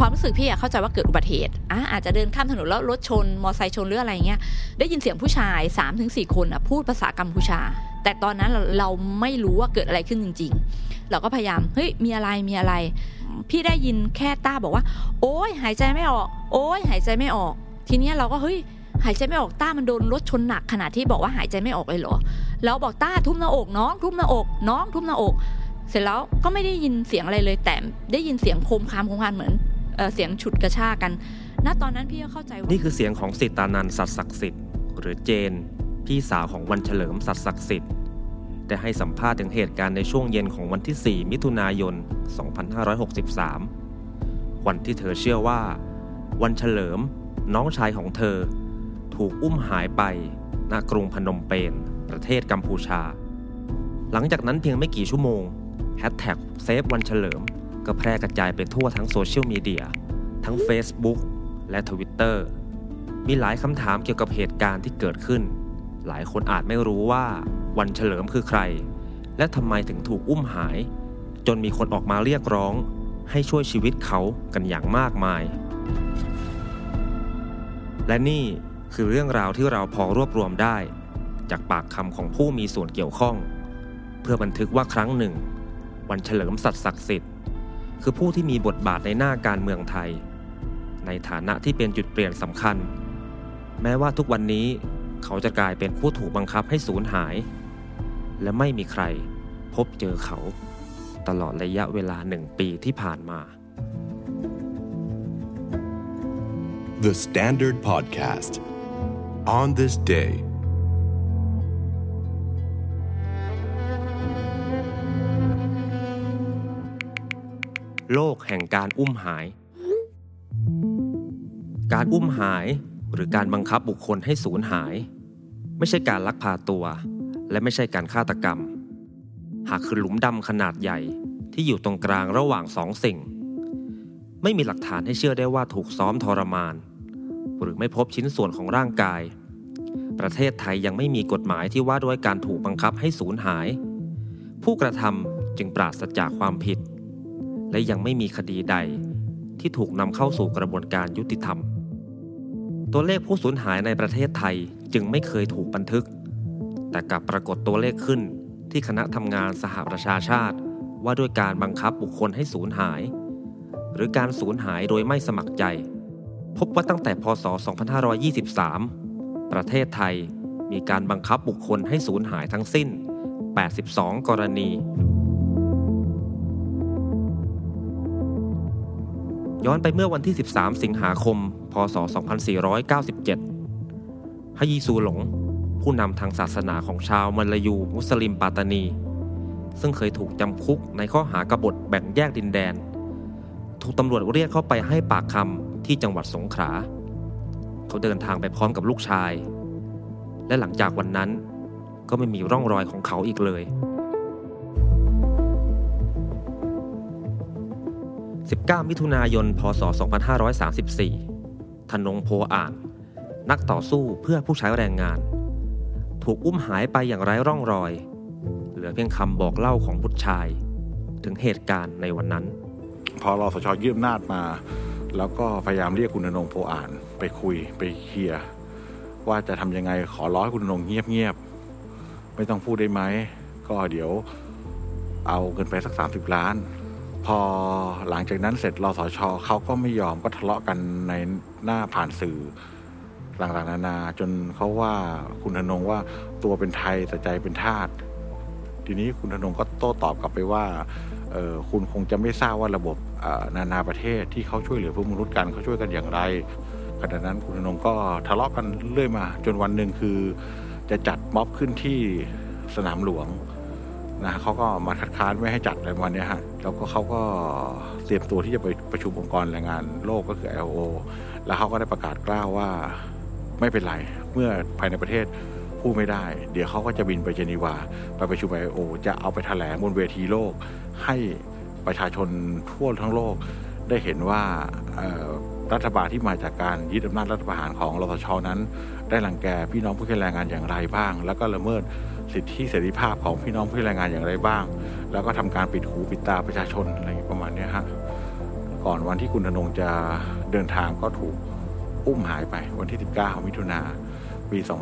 ความรู้สึกพี่เข้าใจว่าเกิดอุบัติเหตุอาจจะเดินข้ามถนนแล้วรถชนมอไซค์ชนหรืออะไรเงี้ยได้ยินเสียงผู้ชาย 3-4 คนพูดภาษากัมพูชาแต่ตอนนั้นเราไม่รู้ว่าเกิดอะไรขึ้นจริงๆเราก็พยายามเฮ้ยมีอะไรพี่ได้ยินแค่ต้าบอกว่าโอ๊ยหายใจไม่ออกโอ๊ยหายใจไม่ออกทีเนี้ยเราก็เฮ้ยหายใจไม่ออกต้ามันโดนรถชนหนักขนาดที่บอกว่าหายใจไม่ออกเลยเหรอแล้วบอกต้าทุบหน้าอกน้องทุบหน้าอกน้องทุบหน้าอกเสร็จแล้วก็ไม่ได้ยินเสียงอะไรเลยแต่ได้ยินเสียงโคมคามเหมือนเสียงฉุดกระชากกันณตอนนั้นพี่ก็เข้าใจว่านี่คือเสียงของสิตานันท์สัตย์ศักดิ์สิทธิ์หรือเจนพี่สาวของวันเฉลิมสัตย์ศักดิ์สิทธิ์ได้ให้สัมภาษณ์ถึงเหตุการณ์ในช่วงเย็นของวันที่4มิถุนายน2563วันที่เธอเชื่อว่าวันเฉลิมน้องชายของเธอถูกอุ้มหายไปณกรุงพนมเปญประเทศกัมพูชาหลังจากนั้นเพียงไม่กี่ชั่วโมงแฮชแท็กเซฟวันเฉลิมก็แพร่กระจายไปทั่วทั้งโซเชียลมีเดียทั้ง Facebook และ Twitter มีหลายคำถามเกี่ยวกับเหตุการณ์ที่เกิดขึ้นหลายคนอาจไม่รู้ว่าวันเฉลิมคือใครและทำไมถึงถูกอุ้มหายจนมีคนออกมาเรียกร้องให้ช่วยชีวิตเขากันอย่างมากมายและนี่คือเรื่องราวที่เราพอรวบรวมได้จากปากคำของผู้มีส่วนเกี่ยวข้องเพื่อบันทึกว่าครั้งหนึ่งวันเฉลิมสัตย์ศักดิ์สิทธิ์คือผู้ที่มีบทบาทในหน้าการเมืองไทยในฐานะที่เป็นจุดเปลี่ยนสำคัญแม้ว่าทุกวันนี้เขาจะกลายเป็นผู้ถูกบังคับให้สูญหายและไม่มีใครพบเจอเขาตลอดระยะเวลา1 ปีที่ผ่านมา The Standard Podcast On this day โลกแห่งการอุ้มหายการอุ้มหายหรือการบังคับบุคคลให้สูญหายไม่ใช่การลักพาตัวและไม่ใช่การฆาตกรรมหากคือหลุมดำขนาดใหญ่ที่อยู่ตรงกลางระหว่าง2 สิ่งไม่มีหลักฐานให้เชื่อได้ว่าถูกซ้อมทรมานหรือไม่พบชิ้นส่วนของร่างกายประเทศไทยยังไม่มีกฎหมายที่ว่าด้วยการถูกบังคับให้สูญหายผู้กระทำจึงปราศจากความผิดและยังไม่มีคดีใดที่ถูกนำเข้าสู่กระบวนการยุติธรรมตัวเลขผู้สูญหายในประเทศไทยจึงไม่เคยถูกบันทึกแต่กลับปรากฏตัวเลขขึ้นที่คณะทำงานสหประชาชาติว่าด้วยการบังคับบุคคลให้สูญหายหรือการสูญหายโดยไม่สมัครใจพบว่าตั้งแต่พ.ศ. 2523ประเทศไทยมีการบังคับบุคคลให้สูญหายทั้งสิ้น82 กรณีย้อนไปเมื่อวันที่13 สิงหาคม พ.ศ. 2497 ฮะยีซูหลงผู้นำทางศาสนาของชาวมัลลายูมุสลิมปัตตานีซึ่งเคยถูกจำคุกในข้อหากบฏแบ่งแยกดินแดนถูกตำรวจเรียกเข้าไปให้ปากคำที่จังหวัดสงขลาเขาเดินทางไปพร้อมกับลูกชายและหลังจากวันนั้นก็ไม่มีร่องรอยของเขาอีกเลย19 มิถุนายน พ.ศ. 2534 ธนงโพอ่านนักต่อสู้เพื่อผู้ใช้แรงงานถูกอุ้มหายไปอย่างไร้ร่องรอยเหลือเพียงคำบอกเล่าของบุตรชายถึงเหตุการณ์ในวันนั้นพอรสช.ยึดอำนาจมาแล้วก็พยายามเรียกคุณธนงโพอ่านไปคุยไปเคลียร์ว่าจะทำยังไงขอร้องให้คุณธนงเงียบๆไม่ต้องพูดได้ไหมก็เดี๋ยวเอาเงินไปสัก30 ล้านพอหลังจากนั้นเสร็จรสช.เขาก็ไม่ยอมก็ทะเลาะกันในหน้าผ่านสื่อต่างๆนานาจนเขาว่าคุณธนงว่าตัวเป็นไทยแต่ใจเป็นทาสทีนี้คุณธนงก็โต้ตอบกลับไปว่าคุณคงจะไม่ทราบว่าระบบนานาประเทศที่เขาช่วยเหลือพวกมนุษย์กันเขาช่วยกันอย่างไรขณะนั้นคุณธนงก็ทะเลาะกันเรื่อยมาจนวันหนึ่งคือจะจัดม็อบขึ้นที่สนามหลวงนะเขาก็มาคัดค้านไม่ให้จัดอะไรวันนี้ฮะแล้วก็เขาก็เตรียมตัวที่จะไปประชุมองค์กรแรงงานโลกก็คือ ILO แล้วเขาก็ได้ประกาศกล้าวว่าไม่เป็นไรเมื่อภายในประเทศพูดไม่ได้เดี๋ยวเขาก็จะบินไปเจนีวาไปประชุม ILO จะเอาไปแถลงบนเวทีโลกให้ประชาชนทั่วทั้งโลกได้เห็นว่ารัฐบาลที่มาจากการยึดอำนาจรัฐประหารของรสช.นั้นได้รังแกพี่น้องผู้ใช้แรงงานอย่างไรบ้างแล้วก็ละเมิดสิทธิเสรีภาพของพี่น้องผู้ใช้แรงงานอย่างไรบ้างแล้วก็ทำการปิดหูปิดตาประชาชนอะไรประมาณนี้ฮะก่อนวันที่คุณธนงจะเดินทางก็ถูกอุ้มหายไปวันที่19มิถุนายนปี2534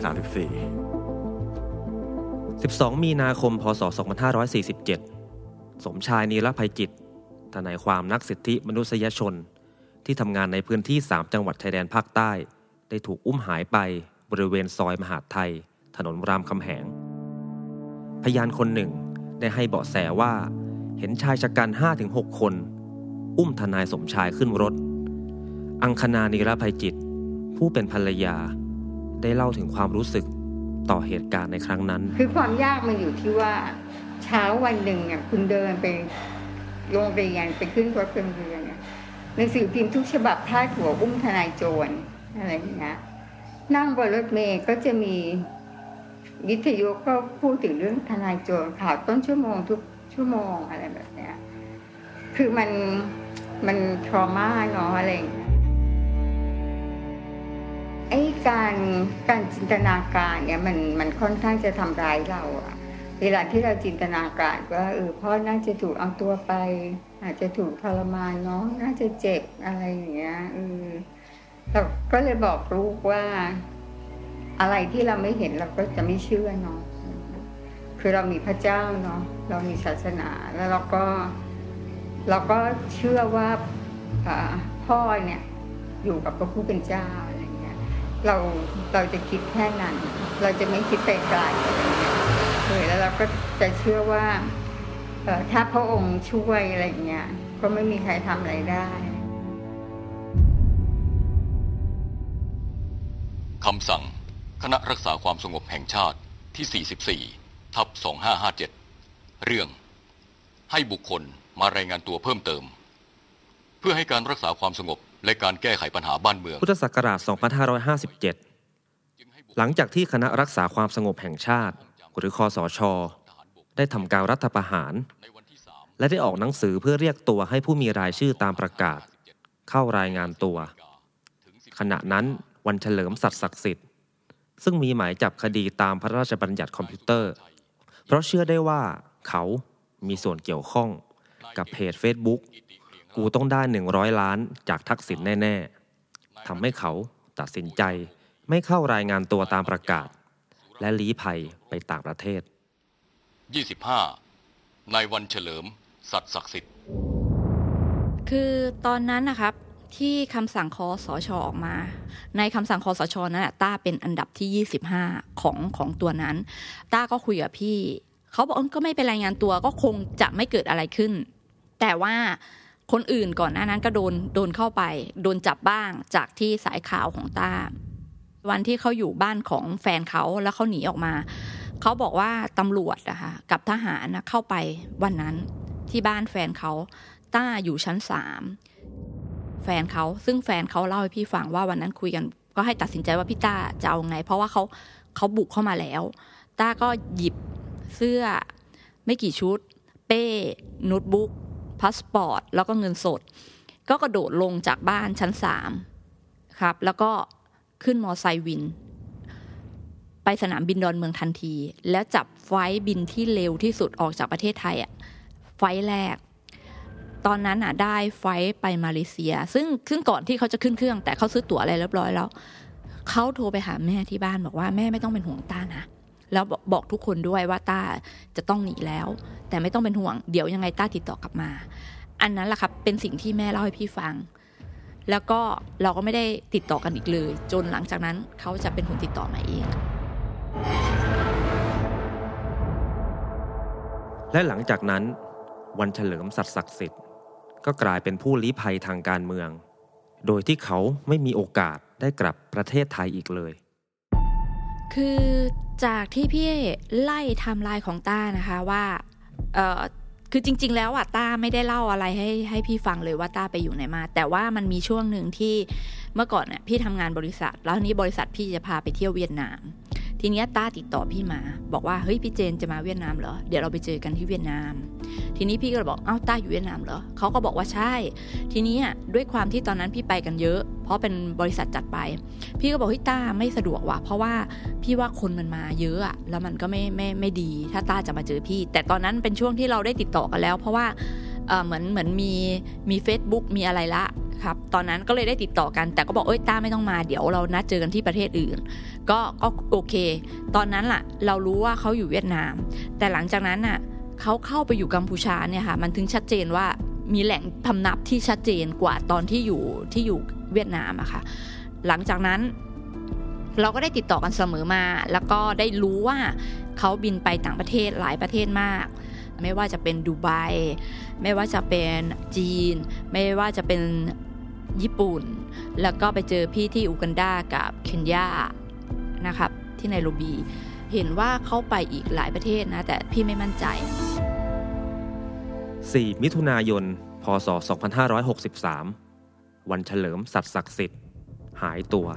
12 มีนาคม พ.ศ. 2547 สมชาย นีรภัยจิต ทนายความนักสิทธิมนุษยชนที่ทำงานในพื้นที่3จังหวัดชายแดนภาคใต้ได้ถูกอุ้มหายไปบริเวณซอยมหาดไทยถนนรามคำแหงพยานคนหนึ่งได้ให้เบาะแสว่าเห็นชายชะกัน 5-6 คนอุ้มทนายสมชายขึ้นรถอังคณา นีรภัยจิตผู้เป็นภรรยาได้เล่าถึงความรู้สึกต่อเหตุการณ์ในครั้งนั้นคือความยากมันอยู่ที่ว่าเช้าวันหนึ่งเนี่ยคุณเดินไปโรงเรียนไปขึ้นรถโรงเรียนเนี่ยหนังสือพิมพ์ทุกฉบับพาดหัวอุ้มทนายโจรอะไรอย่างเงี้ยนั่งบนรถเมล์ก็จะมีวิทยุก็พูดถึงเรื่องทนายโจรข่าวต้นชั่วโมงทุกชั่วโมงอะไรแบบเนี้ยคือมันทรมาเนาะอะไรอย่างเงี้ยไอ้การจินตนาการเนี่ยมันค่อนข้างจะทำร้ายเราอะเวลาที่เราจินตนาการว่าพ่อน่าจะถูกเอาตัวไปอาจจะถูกทรมานเนาะน่าจะเจ็บอะไรอย่างเงี้ยเราก็เลยบอกลูกว่าอะไรที่เราไม่เห็นเราก็จะไม่เชื่อเนาะคือเรามีพระเจ้าเนาะเรามีศาสนาแล้วเราก็เชื่อว่าพ่อเนี่ยอยู่กับพระผู้เป็นเจ้าอะไรเงี้ยเราจะคิดแค่นั้นเราจะไม่คิดไปไกลอะไรเงี้ยแล้วเราก็จะเชื่อว่าถ้าพระองค์ช่วยอะไรเงี้ยก็ไม่มีใครทำอะไรได้คำสั่งคณะรักษาความสงบแห่งชาติที่ 44/2557 เรื่องให้บุคคลมารายงานตัวเพิ่มเติมเพื่อให้การรักษาความสงบและการแก้ไขปัญหาบ้านเมืองพุทธศักราช 2557 หลังจากที่คณะรักษาความสงบแห่งชาติหรือคสช.ได้ทำการรัฐประหารและได้ออกหนังสือเพื่อเรียกตัวให้ผู้มีรายชื่อตามประกาศเข้ารายงานตัวขณะนั้นวันเฉลิมสัตย์ศักดิ์สิทธิ์ซึ่งมีหมายจับคดีตามพระราชบัญญัติคอมพิวเตอร์เพราะเชื่อได้ว่าเขามีส่วนเกี่ยวข้องกับเพจ Facebook กูต้องได้100 ล้านจากทักษิณแน่ๆทำให้เขาตัดสินใจไม่เข้ารายงานตัวตามประกาศและลี้ภัยไปต่างประเทศ 25 ในวันเฉลิมสัตย์ศักดิ์สิทธิ์คือตอนนั้นนะครับที่คำสั่งคสช.ออกมาในคำสั่งคสช.นั้นต้าเป็นอันดับที่25ของตัวนั้นต้าก็คุยกับพี่เขาบอกก็ไม่เป็นรายงานตัวก็คงจะไม่เกิดอะไรขึ้นแต่ว่าคนอื่นก่อนหน้านั้นก็โดนเข้าไปโดนจับบ้างจากที่สายข่าวของต้าวันที่เขาอยู่บ้านของแฟนเขาแล้วเขาหนีออกมาเขาบอกว่าตำรวจนะคะกับทหารเข้าไปวันนั้นที่บ้านแฟนเขาต้าอยู่ชั้น3แฟนเขาซึ่งแฟนเขาเล่าให้พี่ฟังว่าวันนั้นคุยกันก็ให้ตัดสินใจว่าพี่ต้าจะเอาไงเพราะว่าเขาบุกเข้ามาแล้วต้าก็หยิบเสื้อไม่กี่ชุดเป้โน้ตบุ๊กพาสปอร์ตแล้วก็เงินสดก็กระโดดลงจากบ้านชั้น3ครับแล้วก็ขึ้นมอไซค์วินไปสนามบินดอนเมืองทันทีแล้วจับไฟล์บินที่เร็วที่สุดออกจากประเทศไทยไฟล์แรกตอนนั้นได้ไฟล์ไปมาเลเซียซึ่งก่อนที่เขาจะขึ้นเครื่องแต่เขาซื้อตั๋วอะไรเรียบร้อยแล้วเขาโทรไปหาแม่ที่บ้านบอกว่าแม่ไม่ต้องเป็นห่วงต้านะแล้วบอกทุกคนด้วยว่าต้าจะต้องหนีแล้วแต่ไม่ต้องเป็นห่วงเดี๋ยวยังไงต้าติดต่อกลับมาอันนั้นแหละครับเป็นสิ่งที่แม่เล่าให้พี่ฟังแล้วก็เราก็ไม่ได้ติดต่อกันอีกเลยจนหลังจากนั้นเขาจะเป็นคนติดต่อมาเองและหลังจากนั้นวันเฉลิมสัตย์ศักดิ์สิทธิ์ก็กลายเป็นผู้ลี้ภัยทางการเมืองโดยที่เขาไม่มีโอกาสได้กลับประเทศไทยอีกเลยคือจากที่พี่ไล่ไทม์ไลน์ของต้านะคะว่าคือจริงๆแล้วต้าไม่ได้เล่าอะไรให้พี่ฟังเลยว่าต้าไปอยู่ไหนมาแต่ว่ามันมีช่วงหนึ่งที่เมื่อก่อนเนี่ยพี่ทำงานบริษัทแล้วนี้บริษัทพี่จะพาไปเที่ยวเวียดนามทีนี้ต้าติดต่อพี่มาบอกว่าเฮ้ยพี่เจนจะมาเวียดนามเหรอเดี๋ยวเราไปเจอกันที่เวียดนามทีนี้พี่ก็เลยบอกอ้าวต้าอยู่เวียดนามเหรอเขาก็บอกว่าใช่ทีนี้ด้วยความที่ตอนนั้นพี่ไปกันเยอะเพราะเป็นบริษัทจัดไปพี่ก็บอกเฮ้ยต้าไม่สะดวกว่ะเพราะว่าพี่ว่าคนมันมาเยอะแล้วมันก็ไม่ดีถ้าต้าจะมาเจอพี่แต่ตอนนั้นเป็นช่วงที่เราได้ติดต่อกันแล้วเพราะว่าเหมือนมี Facebook มีอะไรละครับตอนนั้นก็เลยได้ติดต่อกันแต่ก็บอกต้าไม่ต้องมาเดี๋ยวเรานัดเจอกันที่ประเทศอื่นก็โอเคตอนนั้นล่ะเรารู้ว่าเขาอยู่เวียดนามแต่หลังจากนั้นน่ะเขาเข้าไปอยู่กัมพูชาเนี่ยค่ะมันถึงชัดเจนว่ามีแหล่งพำนักที่ชัดเจนกว่าตอนที่อยู่เวียดนามอะค่ะหลังจากนั้นเราก็ได้ติดต่อกันเสมอมาแล้วก็ได้รู้ว่าเขาบินไปต่างประเทศหลายประเทศมากไม่ว่าจะเป็นดูไบไม่ว่าจะเป็นจีนไม่ว่าจะเป็นญี่ปุ่นแล้วก็ไปเจอพี่ที่อูกันดากับเคนยานะครับที่ไนโรบีเห็นว่าเขาไปอีกหลายประเทศนะแต่พี่ไม่มั่นใจ 4 มิถุนายน พ.ศ. 2563 วันเฉลิมสัตว์ศักดิ์สิทธิ์หายตัว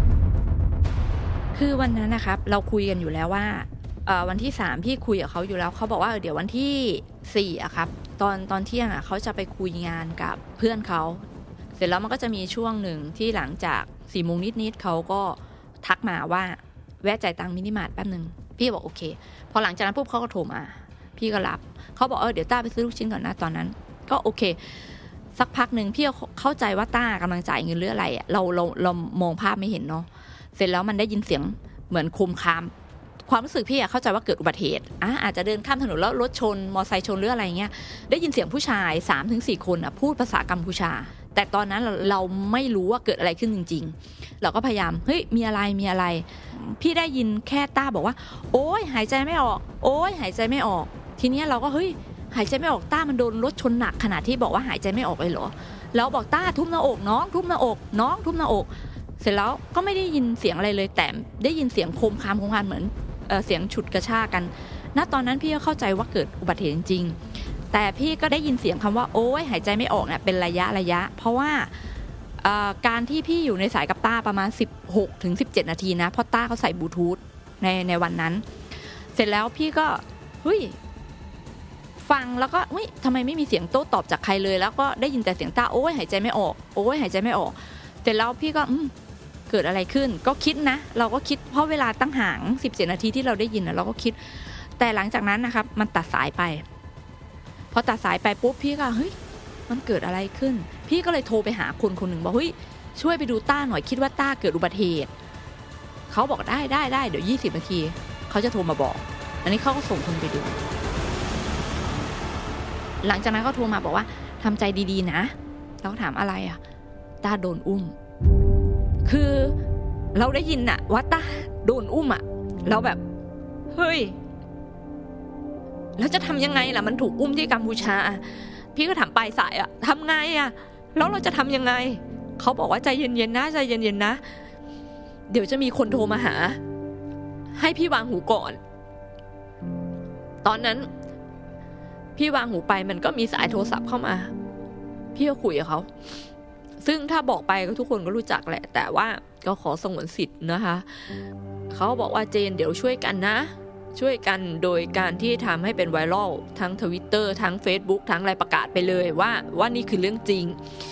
คือวันนั้นนะครับเราคุยกันอยู่แล้วว่าวันที่3พี่คุยกับเขาอยู่แล้วเขาบอกว่าเดี๋ยววันที่4อะครับตอนเที่ยงอะเขาจะไปคุยงานกับเพื่อนเขาเสร็จแล้วมันก็จะมีช่วงหนึ่งที่หลังจาก4 โมงนิดๆเขาก็ทักมาว่าแวะจ่ายตังค์มินิมาร์ทแป๊บนึงพี่บอกโอเคพอหลังจากนั้นปุ๊บเขาก็โทรมาพี่ก็รับเขาบอกเดี๋ยวต้าไปซื้อลูกชิ้นก่อนนะตอนนั้นก็โอเคสักพักนึงพี่เข้าใจว่าต้ากำลังจ่ายเงินหรืออะไรอะเรามองภาพไม่เห็นเนาะเสร็จแล้วมันได้ยินเสียงเหมือนโคมคามความรู้สึกพี่เข้าใจว่าเกิดอุบัติเหตุอาจจะเดินข้ามถนนแล้วรถชนมอไซค์ชนหรืออะไรเงี้ยได้ยินเสียงผู้ชาย 3-4 คนพูดภาษากัมพูชาแต่ตอนนั้นเราไม่รู้ว่าเกิดอะไรขึ้นจริงๆเราก็พยายามเฮ้ยมีอะไรพี่ได้ยินแค่ต้าบอกว่าโอ๊ยหายใจไม่ออกโอ๊ยหายใจไม่ออกทีนี้เราก็เฮ้ยหายใจไม่ออกต้ามันโดนรถชนหนักขนาดที่บอกว่าหายใจไม่ออกเลยเหรอแล้วบอกต้าทุบหน้าอกน้องทุบหน้าอกน้องทุบหน้าอกเสร็จแล้วก็ไม่ได้ยินเสียงอะไรเลยแต่ได้ยินเสียงโคมคามเหมือนเสียงฉุดกระชากกันณตอนนั้นพี่ก็เข้าใจว่าเกิดอุบัติเหตุจริงๆแต่พี่ก็ได้ยินเสียงคำว่าโอ๊ยหายใจไม่ออกเนี่ยเป็นระยะเพราะว่าการที่พี่อยู่ในสายกับต้าประมาณ 16-17 นาทีนะเพราะต้าเขาใส่บลูทูธในวันนั้นเสร็จแล้วพี่ก็เฮ้ยฟังแล้วก็เฮ้ยทำไมไม่มีเสียงโต้ตอบจากใครเลยแล้วก็ได้ยินแต่เสียงต้าโอ๊ยหายใจไม่ออกโอ๊ยหายใจไม่ออกเสร็จแล้วพี่ก็เกิดอะไรขึ้นก็คิดนะเราก็คิดเพราะเวลาตั้งห่าง17 นาทีที่เราได้ยินเราก็คิดแต่หลังจากนั้นนะครับมันตัดสายไปพอตัดสายไปปุ๊บพี่ก็เฮ้ยมันเกิดอะไรขึ้นพี่ก็เลยโทรไปหาคนหนึ่งบอกเฮ้ยช่วยไปดูต้าหน่อยคิดว่าต้าเกิดอุบัติเหตุเขาบอกได้เดี๋ยว20 นาทีเขาจะโทรมาบอกอันนี้เขาก็ส่งคนไปดูหลังจากนั้นเขาโทรมาบอกว่าทำใจดีๆนะเราก็ถามอะไรต้าโดนอุ้มคือเราได้ยินน่ะว่าต้าโดนอุ้มเราแบบเฮ้ยแล้วจะทำยังไงล่ะมันถูกอุ้มที่กัมพูชาพี่ก็ถามปลายสายทำไงแล้วเราจะทำยังไงเขาบอกว่าใจเย็นๆนะใจเย็นๆนะเดี๋ยวจะมีคนโทรมาหาให้พี่วางหูก่อนตอนนั้นพี่วางหูไปมันก็มีสายโทรศัพท์เข้ามาพี่ก็คุยกับเขาซึ่งถ้าบอกไปก็ทุกคนก็รู้จักแหละแต่ว่าก็ขอสงวนสิทธิ์นะคะเขาบอกว่าเจนเดี๋ยวช่วยกันนะช่วยกันโดยการที่ทำให้เป็นไวรัลทั้ง Twitter ทั้ง Facebook ทั้งอะไรประกาศไปเลยว่านี่คือเรื่องจริง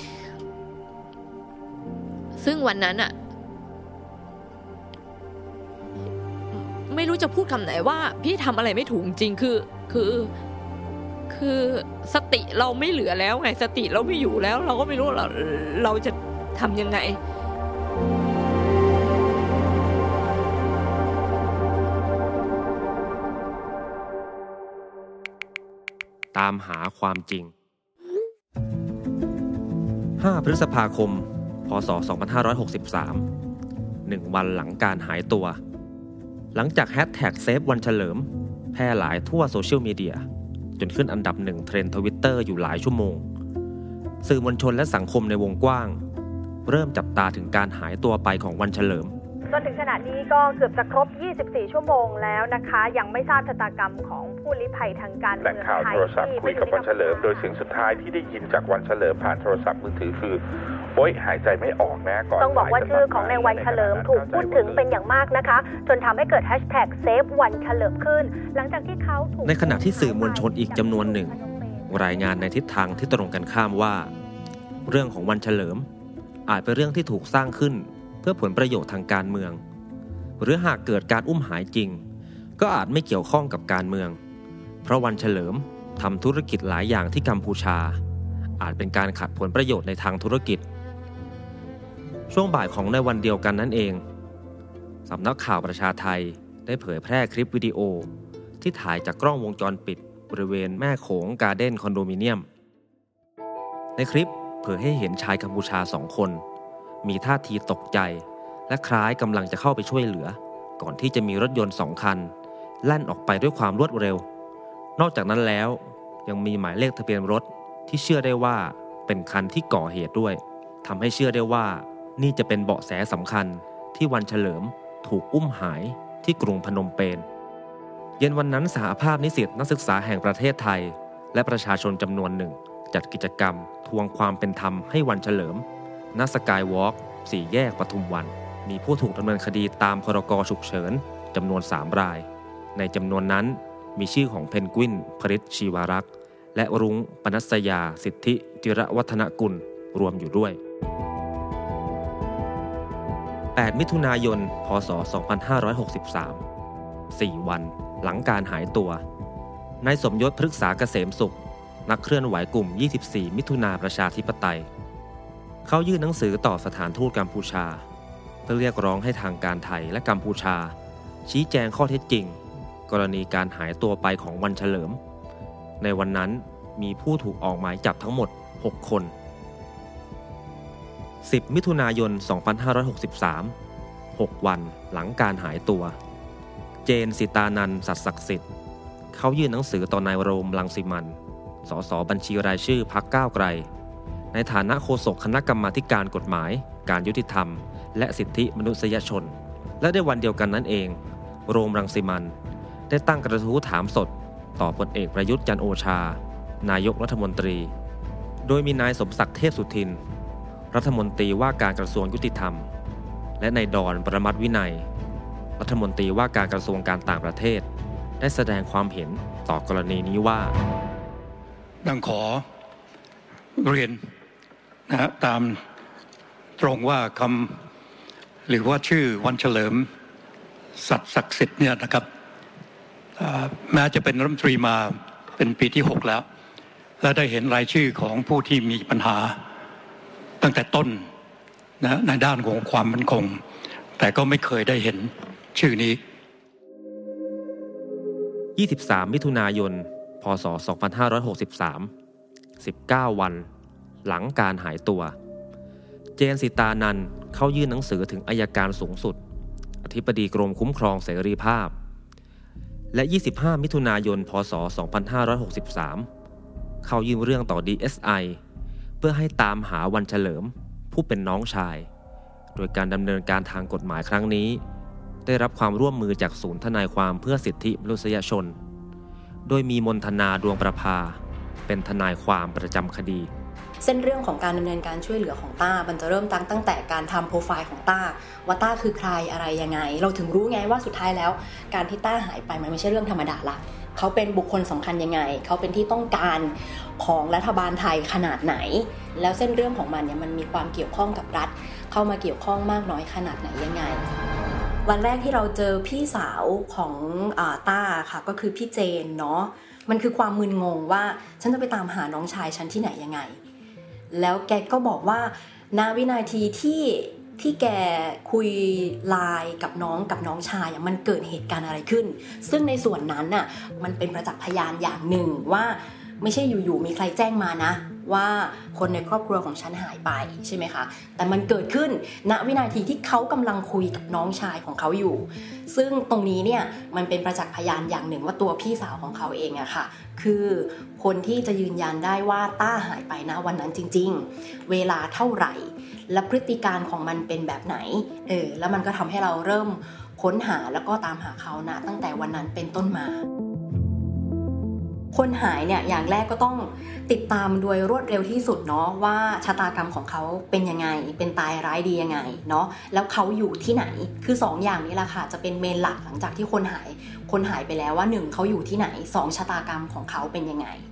ซึ่งวันนั้นไม่รู้จะพูดคำไหนว่าพี่ทำอะไรไม่ถูกจริงคือสติเราไม่เหลือแล้วไงสติเราไม่อยู่แล้วเราก็ไม่รู้เราจะทำยังไงตามหาความจริง5 พฤษภาคม พ.ศ. 2563 1 วันหลังการหายตัวหลังจากแฮชแท็กเซฟวันเฉลิมแพร่หลายทั่วโซเชียลมีเดียจนขึ้นอันดับ1เทรนด์ Twitter อยู่หลายชั่วโมงสื่อมวลชนและสังคมในวงกว้างเริ่มจับตาถึงการหายตัวไปของวันเฉลิมจนถึงขณะนี้ก็เกือบจะครบ24 ชั่วโมงแล้วนะคะยังไม่ทราบชะตากรรมของผู้ลี้ภัยทางการเมืองไทยที่โทรศัพท์คุยกับวันเฉลิมโดยเสียงสุดท้ายที่ได้ยินจากวันเฉลิมผ่านโทรศัพท์มือถือคือโอ๊ยหายใจไม่ออกนะก่อนต้องบอกว่าชื่อของในวันเฉลิมถูกพูดถึงเป็นอย่างมากนะคะจนทำให้เกิดแฮชแท็กเซฟวันเฉลิมขึ้นหลังจากที่เขาถูกในขณะที่สื่อมวลชนอีกจำนวนหนึ่งรายงานในทิศทางที่ตรงกันข้ามว่าเรื่องของวันเฉลิมอาจเป็นเรื่องที่ถูกสร้างขึ้นเพื่อผลประโยชน์ทางการเมืองหรือหากเกิดการอุ้มหายจริงก็อาจไม่เกี่ยวข้องกับการเมืองเพราะวันเฉลิมทำธุรกิจหลายอย่างที่กัมพูชาอาจเป็นการขัดผลประโยชน์ในทางธุรกิจช่วงบ่ายของในวันเดียวกันนั่นเองสำนักข่าวประชาไทยได้เผยแพร่คลิปวิดีโอที่ถ่ายจากกล้องวงจรปิดบริเวณแม่โขงการ์เด้นคอนโดมิเนียมในคลิปเผยให้เห็นชายกัมพูชา2 คนมีท่าทีตกใจและคล้ายกำลังจะเข้าไปช่วยเหลือก่อนที่จะมีรถยนต์2 คันแล่นออกไปด้วยความรวดเร็วนอกจากนั้นแล้วยังมีหมายเลขทะเบียนรถที่เชื่อได้ว่าเป็นคันที่ก่อเหตุด้วยทำให้เชื่อได้ว่านี่จะเป็นเบาะแสสำคัญที่วันเฉลิมถูกอุ้มหายที่กรุงพนมเปญเย็นวันนั้นสหภาพนิสิตนักศึกษาแห่งประเทศไทยและประชาชนจำนวนหนึ่งจัดกิจกรรมทวงความเป็นธรรมให้วันเฉลิมณสกายวอล์ก4 แยกปทุมวันมีผู้ถูกดำเนินคดีตามพรก.ฉุกเฉินจำนวน3 รายในจำนวนนั้นมีชื่อของเพนกวินพฤทธิ์ชีวารักษ์และรุ้งปนัสยาสิทธิจิรวัฒนกุลรวมอยู่ด้วย8 มิถุนายน พ.ศ. 2563 4 วันหลังการหายตัวนายสมยศพฤกษาเกษมสุขนักเคลื่อนไหวกลุ่ม24 มิถุนาประชาธิปไตยเข้ายื่นหนังสือต่อสถานทูตกัมพูชาเพื่อเรียกร้องให้ทางการไทยและกัมพูชาชี้แจงข้อเท็จจริงกรณีการหายตัวไปของวันเฉลิมในวันนั้นมีผู้ถูกออกหมายจับทั้งหมด6 คน10 มิถุนายน 2563 6 วันหลังการหายตัวเจนสิตานันท์สัตย์ศักดิ์สิทธิ์เขายื่นหนังสือต่อนายโรมรังสิมันต์สสบัญชีรายชื่อพรรคก้าวไกลในฐานะโฆษกคณะกรรมาธิการกฎหมายการยุติธรรมและสิทธิมนุษยชนและในวันเดียวกันนั้นเองโรมรังสิมันต์ได้ตั้งกระทู้ถามสดต่อพลเอกประยุทธ์จันทร์โอชานายกรัฐมนตรีโดยมีนายสมศักดิ์เทพสุทินรัฐมนตรีว่าการกระทรวงยุติธรรมและนายดอนประมัติวินัยรัฐมนตรีว่าการกระทรวงการต่างประเทศได้แสดงความเห็นต่อกรณีนี้ว่าดังขอเรียนตามตรงว่าคำหรือว่าชื่อวันเฉลิมสัตย์ศักดิ์สิทธิ์เนี่ยนะครับแม้จะเป็นรัฐมนตรีมาเป็นปีที่6แล้วและได้เห็นรายชื่อของผู้ที่มีปัญหาตั้งแต่ต้นในด้านของความมั่นคงแต่ก็ไม่เคยได้เห็นชื่อนี้ 23 มิถุนายน พ.ศ. 2563 19 วันหลังการหายตัวเจนสิตานันท์เข้ายื่นหนังสือถึงอัยการสูงสุดอธิบดีกรมคุ้มครองเสรีภาพและ25 มิถุนายน พ.ศ. 2563 เข้ายื่นเรื่องต่อ DSI เพื่อให้ตามหาวันเฉลิมผู้เป็นน้องชายโดยการดำเนินการทางกฎหมายครั้งนี้ได้รับความร่วมมือจากศูนย์ทนายความเพื่อสิทธิมนุษยชนโดยมีมนทนาดวงประภาเป็นทนายความประจำคดีเส้นเรื่องของการดำเนินการช่วยเหลือของต้ามันจะเริ่มตั้งแต่การทำโปรไฟล์ของต้าว่าต้าคือใครอะไรยังไงเราถึงรู้ไงว่าสุดท้ายแล้วการที่ต้าหายไปมันไม่ใช่เรื่องธรรมดาละเขาเป็นบุคคลสำคัญยังไงเขาเป็นที่ต้องการของรัฐบาลไทยขนาดไหนแล้วเส้นเรื่องของมันเนี่ยมันมีความเกี่ยวข้องกับรัฐเข้ามาเกี่ยวข้องมากน้อยขนาดไหนยังไงวันแรกที่เราเจอพี่สาวของต้าค่ะก็คือพี่เจนเนาะมันคือความมึนงงว่าฉันจะไปตามหาน้องชายฉันที่ไหนยังไงแล้วแกก็บอกว่าณวินาทีที่แกคุยไลน์กับน้องชายมันเกิดเหตุการณ์อะไรขึ้นซึ่งในส่วนนั้นน่ะมันเป็นประจักษ์พยานอย่างหนึ่งว่าไม่ใช่อยู่ๆมีใครแจ้งมานะว่าคนในครอบครัวของฉันหายไปใช่ไหมคะแต่มันเกิดขึ้นณวินาทีที่เขากำลังคุยกับน้องชายของเขาอยู่ซึ่งตรงนี้เนี่ยมันเป็นประจักษ์พยานอย่างหนึ่งว่าตัวพี่สาวของเขาเองอะค่ะคือคนที่จะยืนยันได้ว่าต้าหายไปณวันนั้นจริงๆเวลาเท่าไหร่และพฤติการของมันเป็นแบบไหนแล้วมันก็ทำให้เราเริ่มค้นหาแล้วก็ตามหาเขานะตั้งแต่วันนั้นเป็นต้นมาคนหายเนี่ยอย่างแรกก็ต้องติดตามโดยรวดเร็วที่สุดเนาะว่าชะตากรรมของเขาเป็นยังไงเป็นตายร้ายดียังไงเนาะแล้วเขาอยู่ที่ไหนคือ2 อย่างนี้แหละค่ะจะเป็นเมนหลักหลังจากที่คนหายไปแล้วว่า1เขาอยู่ที่ไหน2ชะตากรรมของเขาเป็นยังไงซ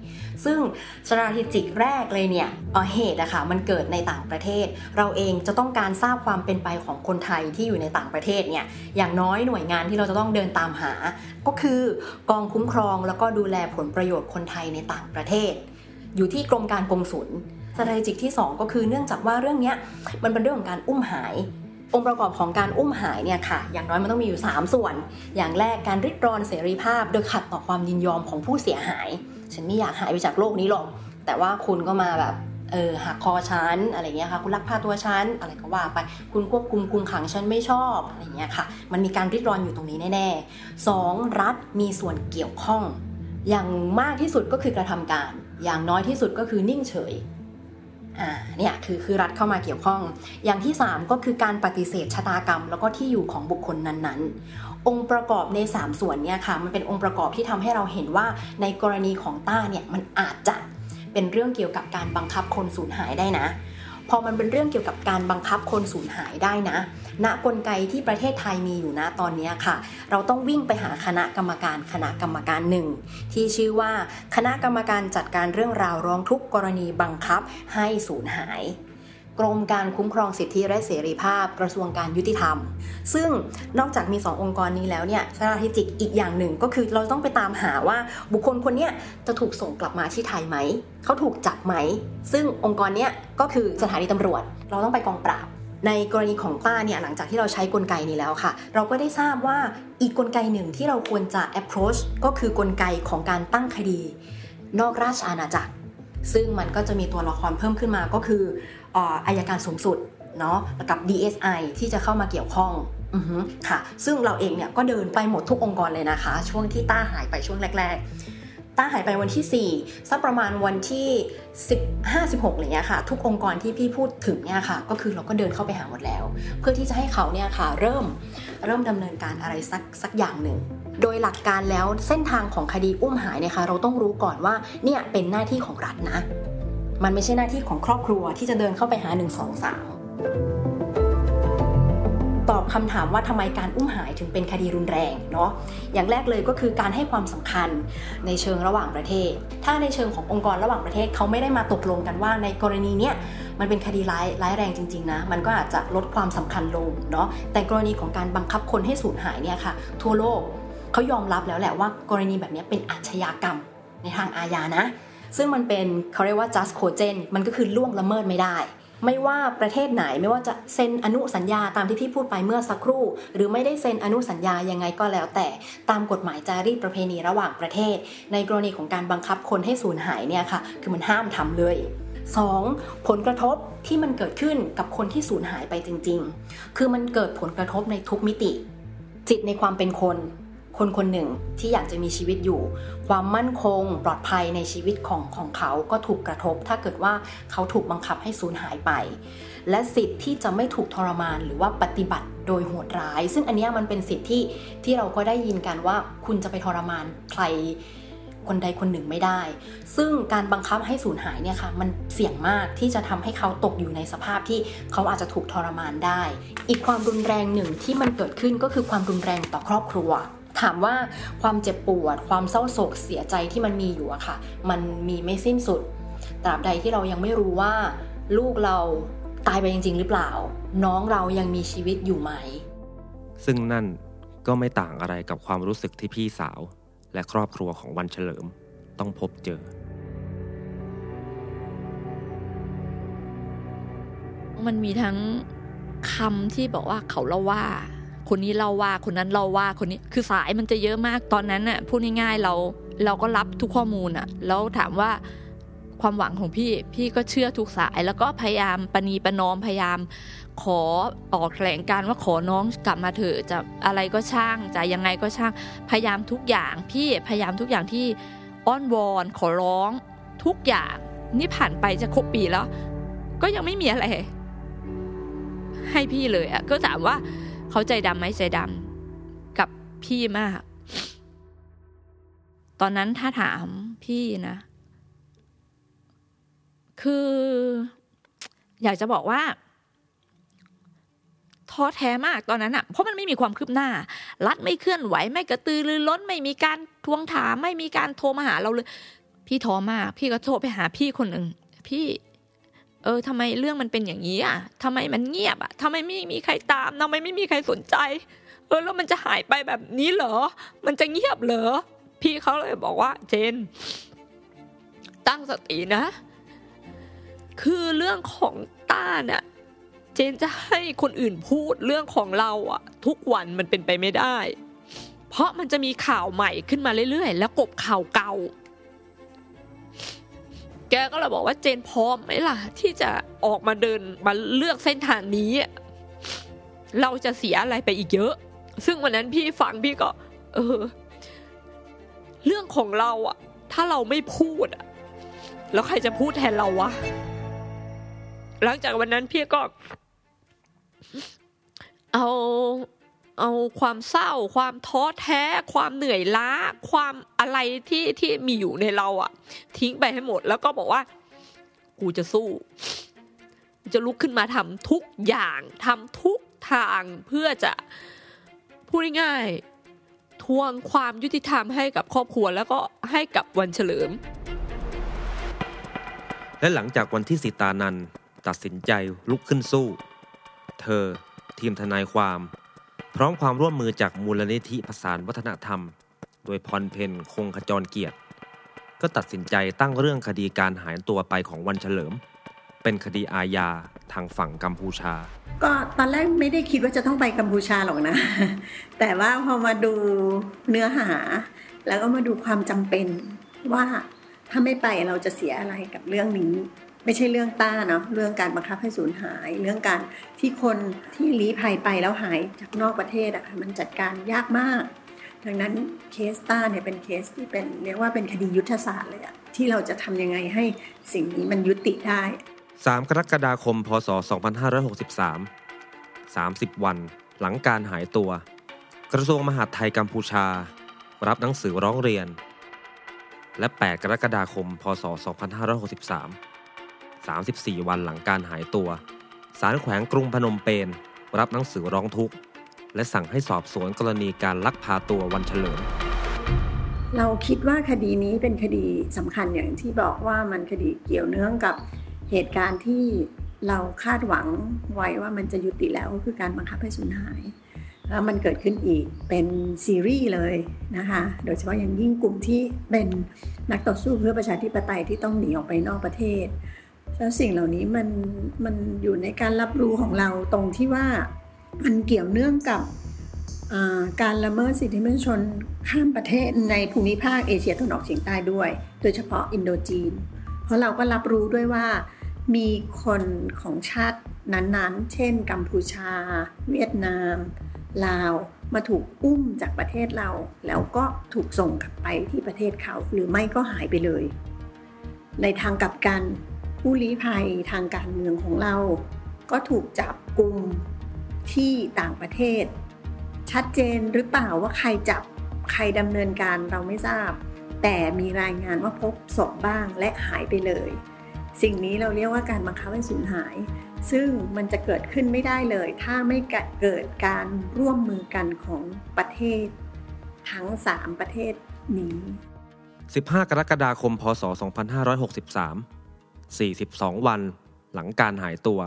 ซึ่ง strategic แรกเลยเนี่ยเหตุอะค่ะมันเกิดในต่างประเทศเราเองจะต้องการทราบความเป็นไปของคนไทยที่อยู่ในต่างประเทศเนี่ยอย่างน้อยหน่วยงานที่เราจะต้องเดินตามหาก็คือกองคุ้มครองแล้วก็ดูแลผลประโยชน์คนไทยในต่างประเทศอยู่ที่กรมการกงสุล strategic ที่2ก็คือเนื่องจากว่าเรื่องนี้มันเป็นเรื่องของการอุ้มหายองค์ประกอบของการอุ้มหายเนี่ยค่ะอย่างน้อยมันต้องมีอยู่3ส่วนอย่างแรกการริดรอนเสรีภาพโดยขัดต่อความยินยอมของผู้เสียหายฉันไม่อยากหายไปจากโลกนี้หรอกแต่ว่าคุณก็มาแบบหักคอฉันอะไรเงี้ยค่ะคุณลักพาตัวฉันอะไรก็ว่าไปคุณควบคุมคุมขังฉันไม่ชอบอะไรเงี้ยค่ะมันมีการริดรอนอยู่ตรงนี้แน่ๆ2รัฐมีส่วนเกี่ยวข้องอย่างมากที่สุดก็คือกระทำการอย่างน้อยที่สุดก็คือนิ่งเฉยเนี่ยคือรัฐเข้ามาเกี่ยวข้องอย่างที่3ก็คือการปฏิเสธชะตากรรมแล้วก็ที่อยู่ของบุคคลนั้นๆองค์ประกอบใน3ส่วนเนี่ยค่ะมันเป็นองค์ประกอบที่ทำให้เราเห็นว่าในกรณีของต้าเนี่ยมันอาจจะเป็นเรื่องเกี่ยวกับการบังคับคนสูญหายได้นะพอมันเป็นเรื่องเกี่ยวกับการบังคับคนสูญหายได้นะณกลไกที่ประเทศไทยมีอยู่นะตอนนี้ค่ะเราต้องวิ่งไปหาคณะกรรมการหนึ่งที่ชื่อว่าคณะกรรมการจัดการเรื่องราวร้องทุกข์กรณีบังคับให้สูญหายกรมการคุ้มครองสิทธิและเสรีภาพกระทรวงการยุติธรรมซึ่งนอกจากมี2องค์กรนี้แล้วเนี่ยstrategicอีกอย่างหนึ่งก็คือเราต้องไปตามหาว่าบุคคลคนนี้จะถูกส่งกลับมาที่ไทยไหมเขาถูกจับไหมซึ่งองค์กรเนี้ยก็คือสถานีตำรวจเราต้องไปกองปราบในกรณีของต้าเนี่ยหลังจากที่เราใช้กลไกนี้แล้วค่ะเราก็ได้ทราบว่าอีกกลไกหนึ่งที่เราควรจะ approach ก็คือกลไกของการตั้งคดีนอกราชอาณาจักรซึ่งมันก็จะมีตัวละครเพิ่มขึ้นมาก็คืออัยการสูงสุดเนาะกับ DSI ที่จะเข้ามาเกี่ยวข้องค่ะซึ่งเราเองเนี่ยก็เดินไปหมดทุกองค์กรเลยนะคะช่วงที่ต้าหายไปช่วงแรกๆต้าหายไปวันที่4สักประมาณวันที่15-16อะไรเงี้ยค่ะทุกองค์กรที่พี่พูดถึงเนี่ยค่ะก็คือเราก็เดินเข้าไปหาหมดแล้วเพื่อที่จะให้เขาเนี่ยค่ะเริ่มดำเนินการอะไรสักอย่างหนึ่งโดยหลักการแล้วเส้นทางของคดีอุ้มหายเนี่ยค่ะเราต้องรู้ก่อนว่าเนี่ยเป็นหน้าที่ของรัฐนะมันไม่ใช่หน้าที่ของครอบครัวที่จะเดินเข้าไปหา1 2 3ตอบคำถามว่าทำไมการอุ้มหายถึงเป็นคดีรุนแรงเนาะอย่างแรกเลยก็คือการให้ความสำคัญในเชิงระหว่างประเทศถ้าในเชิงขององค์กรระหว่างประเทศเขาไม่ได้มาตกลงกันว่าในกรณีเนี้ยมันเป็นคดีร้ายแรงจริงๆนะมันก็อาจจะลดความสำคัญลงเนาะแต่กรณีของการบังคับคนให้สูญหายเนี่ยค่ะทั่วโลกเขายอมรับแล้วแหละว่ากรณีแบบนี้เป็นอาชญากรรมในทางอาญานะซึ่งมันเป็นเขาเรียกว่า just cogent มันก็คือล่วงละเมิดไม่ได้ไม่ว่าประเทศไหนไม่ว่าจะเซ็นอนุสัญญาตามที่พี่พูดไปเมื่อสักครู่หรือไม่ได้เซ็นอนุสัญญายังไงก็แล้วแต่ตามกฎหมายจารีตประเพณีระหว่างประเทศในกรณีของการบังคับคนให้สูญหายเนี่ยค่ะคือมันห้ามทำเลย 2. ผลกระทบที่มันเกิดขึ้นกับคนที่สูญหายไปจริงๆคือมันเกิดผลกระทบในทุกมิติจิตในความเป็นคนคนหนึ่งที่อยากจะมีชีวิตอยู่ความมั่นคงปลอดภัยในชีวิตของเขาก็ถูกกระทบถ้าเกิดว่าเขาถูกบังคับให้สูญหายไปและสิทธิ์ที่จะไม่ถูกทรมานหรือว่าปฏิบัติโดยโหดร้ายซึ่งอันนี้มันเป็นสิทธิ์ที่เราก็ได้ยินกันว่าคุณจะไปทรมานใครคนใดคนหนึ่งไม่ได้ซึ่งการบังคับให้สูญหายเนี่ยค่ะมันเสี่ยงมากที่จะทำให้เขาตกอยู่ในสภาพที่เขาอาจจะถูกทรมานได้อีกความรุนแรงหนึ่งที่มันเกิดขึ้นก็คือความรุนแรงต่อครอบครัวถามว่าความเจ็บปวดความเศร้าโศกเสียใจที่มันมีอยู่อะค่ะมันมีไม่สิ้นสุดตราบใดที่เรายังไม่รู้ว่าลูกเราตายไปจริงๆหรือเปล่าน้องเรายังมีชีวิตอยู่ไหมซึ่งนั่นก็ไม่ต่างอะไรกับความรู้สึกที่พี่สาวและครอบครัวของวันเฉลิมต้องพบเจอมันมีทั้งคำที่บอกว่าเขาเล่าว่าคนนี้เล่าว่าคนนั้นเล่าว่าคนนี้คือสายมันจะเยอะมากตอนนั้นน่ะพูดง่ายๆเราก็รับทุกข้อมูลอ่ะแล้วถามว่าความหวังของพี่ก็เชื่อทุกสายแล้วก็พยายามประนีประนอมพยายามขอออกแถลงการว่าขอน้องกลับมาเถอะจะอะไรก็ช่างจะยังไงก็ช่างพยายามทุกอย่างพี่พยายามทุกอย่างที่อ้อนวอนขอร้องทุกอย่างนี่ผ่านไปจะครบปีแล้วก็ยังไม่มีอะไรให้พี่เลยอ่ะก็ถามว่าเขาใจดำไหมใจดำกับพี่มากตอนนั้นถ้าถามพี่นะคืออยากจะบอกว่าท้อแท้มากตอนนั้นอ่ะเพราะมันไม่มีความคืบหน้ารัฐไม่เคลื่อนไหวไม่กระตือรือร้นไม่มีการทวงถามไม่มีการโทรมาหาเราเลยพี่ท้อมากพี่ก็โทรไปหาพี่คนนึงพี่ทำไมเรื่องมันเป็นอย่างนี้อ่ะทำไมมันเงียบอ่ะทำไมไม่มีใครตามทำไมไม่มีใครสนใจแล้วมันจะหายไปแบบนี้เหรอมันจะเงียบเหรอพี่เขาเลยบอกว่าเจนตั้งสตินะคือเรื่องของต้าเนี่ยเจนจะให้คนอื่นพูดเรื่องของเราอ่ะทุกวันมันเป็นไปไม่ได้เพราะมันจะมีข่าวใหม่ขึ้นมาเรื่อยๆแล้วกบข่าวเก่าแกก็เลยบอกว่าเจนพร้อมไหมล่ะที่จะออกมาเดินมาเลือกเส้นทางนี้เราจะเสียอะไรไปอีกเยอะซึ่งวันนั้นพี่ฟังพี่ก็เรื่องของเราอ่ะถ้าเราไม่พูดอ่ะแล้วใครจะพูดแทนเราวะหลังจากวันนั้นพี่ก็เอาความเศร้าความท้อแท้ความเหนื่อยล้าความอะไรที่มีอยู่ในเราอ่ะทิ้งไปให้หมดแล้วก็บอกว่ากูจะสู้จะลุกขึ้นมาทำทุกอย่างทำทุกทางเพื่อจะพูดง่ายๆทวงความยุติธรรมให้กับครอบครัวแล้วก็ให้กับวันเฉลิมและหลังจากวันที่สิตานันท์ตัดสินใจลุกขึ้นสู้เธอทีมทนายความพร้อมความร่วมมือจากมูลนิธิผสานวัฒนธรรมโดยพรเพ็ญคงขจรเกียรติก็ตัดสินใจตั้งเรื่องคดีการหายตัวไปของวันเฉลิมเป็นคดีอาญาทางฝั่งกัมพูชาก็ตอนแรกไม่ได้คิดว่าจะต้องไปกัมพูชาหรอกนะแต่ว่าพอมาดูเนื้อหาแล้วก็มาดูความจำเป็นว่าถ้าไม่ไปเราจะเสียอะไรกับเรื่องนี้ไม่ใช่เรื่องต้าเนาะเรื่องการบังคับให้สูญหายเรื่องการที่คนที่ลี้ภัยไปแล้วหายจากนอกประเทศอะมันจัดการยากมากดังนั้นเคสต้าเนี่ยเป็นเคสที่เป็นเรียกว่าเป็นคดียุทธศาสตร์เลยอะที่เราจะทำยังไงให้สิ่งนี้มันยุติได้ 3 กรกฎาคม พ.ศ. 2563 30 วันหลังการหายตัวกระทรวงมหาดไทยกัมพูชารับหนังสือร้องเรียนและ8 กรกฎาคม พ.ศ. 2563 34 วันหลังการหายตัวศาลแขวงกรุงพนมเปญรับหนังสือร้องทุกข์และสั่งให้สอบสวนกรณีการลักพาตัววันเฉลิมเราคิดว่าคดีนี้เป็นคดีสำคัญอย่างที่บอกว่ามันคดีเกี่ยวเนื่องกับเหตุการณ์ที่เราคาดหวังไว้ว่ามันจะยุติแล้วก็คือการบังคับให้สูญหายแล้วมันเกิดขึ้นอีกเป็นซีรีส์เลยนะคะโดยเฉพาะอย่างยิ่งกลุ่มที่เป็นนักต่อสู้เพื่อประชาธิปไตยที่ต้องหนีออกไปนอกประเทศแล้วสิ่งเหล่านี้มันอยู่ในการรับรู้ของเราตรงที่ว่ามันเกี่ยวเนื่องกับการละเมิดสิทธิมนุษยชนข้ามประเทศในภูมิภาคเอเชียตะวันออกเฉียงใต้ด้วยโดยเฉพาะอินโดจีนเพราะเราก็รับรู้ด้วยว่ามีคนของชาตินั้นๆเช่นกัมพูชาเวียดนามลาวมาถูกอุ้มจากประเทศเราแล้วก็ถูกส่งกลับไปที่ประเทศเขาหรือไม่ก็หายไปเลยในทางกลับกันผู้ลี้ภัยทางการเมืองของเราก็ถูกจับกุมที่ต่างประเทศชัดเจนหรือเปล่าว่าใครจับใครดำเนินการเราไม่ทราบแต่มีรายงานว่าพบศพบ้างและหายไปเลยสิ่งนี้เราเรียกว่าการบังคับให้สูญหายซึ่งมันจะเกิดขึ้นไม่ได้เลยถ้าไม่เกิดการร่วมมือกันของประเทศทั้ง3ประเทศนี้ 15 กรกฎาคม พ.ศ. 2563 42 วันหลังการหายตัว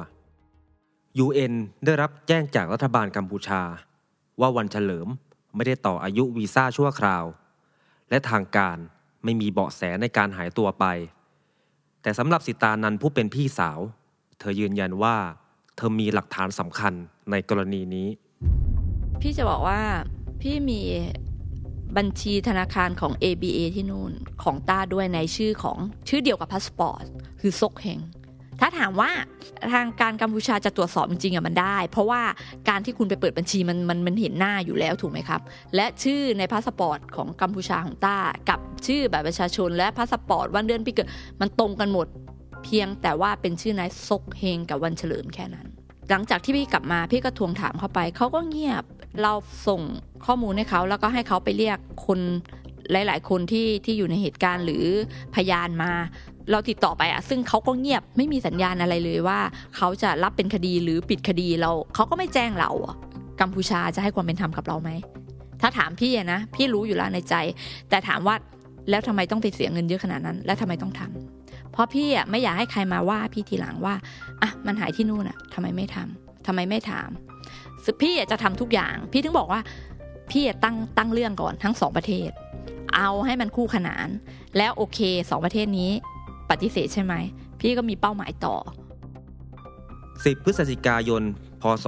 UN ได้รับแจ้งจากรัฐบาลกัมพูชาว่าวันเฉลิมไม่ได้ต่ออายุวีซ่าชั่วคราวและทางการไม่มีเบาะแสในการหายตัวไปแต่สำหรับสิตานันท์ผู้เป็นพี่สาวเธอยืนยันว่าเธอมีหลักฐานสำคัญในกรณีนี้พี่จะบอกว่าพี่มีบัญชีธนาคารของ ABA ที่นู่นของต้าด้วยในชื่อเดียวกับพาสปอร์ตคือซกเฮงถ้าถามว่าทางการกัมพูชาจะตรวจสอบจริงๆมันได้เพราะว่าการที่คุณไปเปิดบัญชีมันเห็นหน้าอยู่แล้วถูกไหมครับและชื่อในพาสปอร์ตของกัมพูชาของต้ากับชื่อบัตรประชาชนและพาสปอร์ตวันเดือนปีเกิดมันตรงกันหมดเพียงแต่ว่าเป็นชื่อนายซกเฮงกับวันเฉลิมแค่นั้นหลังจากที่พี่กลับมาพี่ก็ทวงถามเข้าไปเขาก็เงียบเราส่งข้อมูลให้เขาแล้วก็ให้เขาไปเรียกคนหลายๆคนที่อยู่ในเหตุการณ์หรือพยานมาเราติดต่อไปซึ่งเขาก็เงียบไม่มีสัญญาณอะไรเลยว่าเขาจะรับเป็นคดีหรือปิดคดีเขาก็ไม่แจ้งเรากัมพูชาจะให้ความเป็นธรรมกับเราไหมถ้าถามพี่นะพี่รู้อยู่แล้วในใจแต่ถามว่าแล้วทำไมต้องไปเสียเงินเยอะขนาดนั้นแล้วทำไมต้องทำเพราะพี่ไม่อยากให้ใครมาว่าพี่ทีหลังว่ามันหายที่นู่นทำไมไม่ทำทำไมไม่ถามพี่จะทำทุกอย่างพี่ถึงบอกว่าพี่ตั้งเรื่องก่อนทั้ง2ประเทศเอาให้มันคู่ขนานแล้วโอเค2ประเทศนี้ปฏิเสธใช่ไหมพี่ก็มีเป้าหมายต่อ 10 พฤศจิกายน พ.ศ.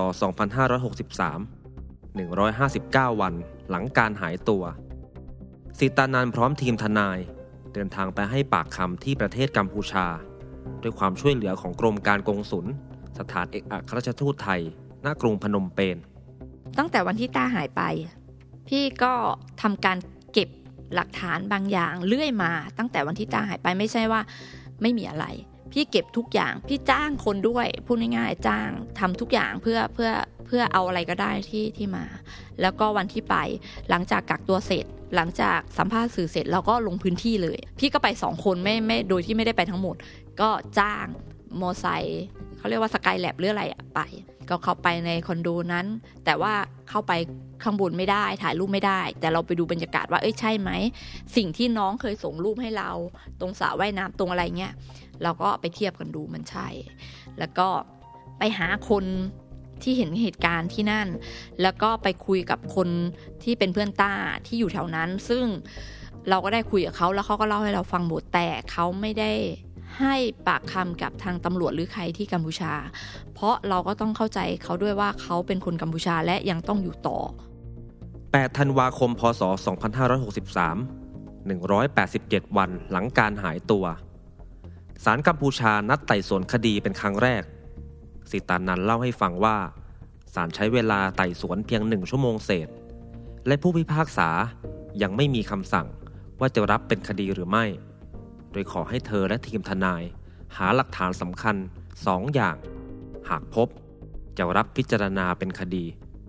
2563 159 วันหลังการหายตัวสิตานันท์พร้อมทีมทนายเดินทางไปให้ปากคำที่ประเทศกัมพูชาด้วยความช่วยเหลือของกรมการกงสุลสถานเอกอัครราชทูตไทยณกรุงพนมเปญตั้งแต่วันที่ต้าหายไปพี่ก็ทำการเก็บหลักฐานบางอย่างเรื่อยมาตั้งแต่วันที่ต้าหายไปไม่ใช่ว่าไม่มีอะไรพี่เก็บทุกอย่างพี่จ้างคนด้วยพูดง่ายๆจ้างทำทุกอย่างเพื่อเอาอะไรก็ได้ที่มาแล้วก็วันที่ไปหลังจากกักตัวเสร็จหลังจากสัมภาษณ์สื่อเสร็จเราก็ลงพื้นที่เลยพี่ก็ไป2คนไม่โดยที่ไม่ได้ไปทั้งหมดก็จ้างมอไซค์เขาเรียกว่าสกายแลบหรืออะไรไปก็เข้าไปในคอนโดนั้นแต่ว่าเข้าไปข้างบนไม่ได้ถ่ายรูปไม่ได้แต่เราไปดูบรรยากาศว่าใช่ไหมสิ่งที่น้องเคยส่งรูปให้เราตรงสระว่ายน้ำตรงอะไรเงี้ยเราก็ไปเทียบกันดูมันใช่แล้วก็ไปหาคนที่เห็นเหตุการณ์ที่นั่นแล้วก็ไปคุยกับคนที่เป็นเพื่อนต้าที่อยู่แถวนั้นซึ่งเราก็ได้คุยกับเขาแล้วเขาก็เล่าให้เราฟังหมดแต่เขาไม่ได้ให้ปากคำกับทางตำรวจหรือใครที่กัมพูชาเพราะเราก็ต้องเข้าใจเขาด้วยว่าเขาเป็นคนกัมพูชาและยังต้องอยู่ต่อ 8 ธันวาคม พ.ศ. 2563 187 วันหลังการหายตัวศาลกัมพูชานัดไต่สวนคดีเป็นครั้งแรกสิตานันท์เล่าให้ฟังว่าศาลใช้เวลาไต่สวนเพียง1 ชั่วโมงเศษและผู้พิพากษายังไม่มีคำสั่งว่าจะรับเป็นคดีหรือไม่โดยขอให้เธอและทีมทนายหาหลักฐานสำคัญ2 อย่างหากพบจะรับพิจารณาเป็นคดี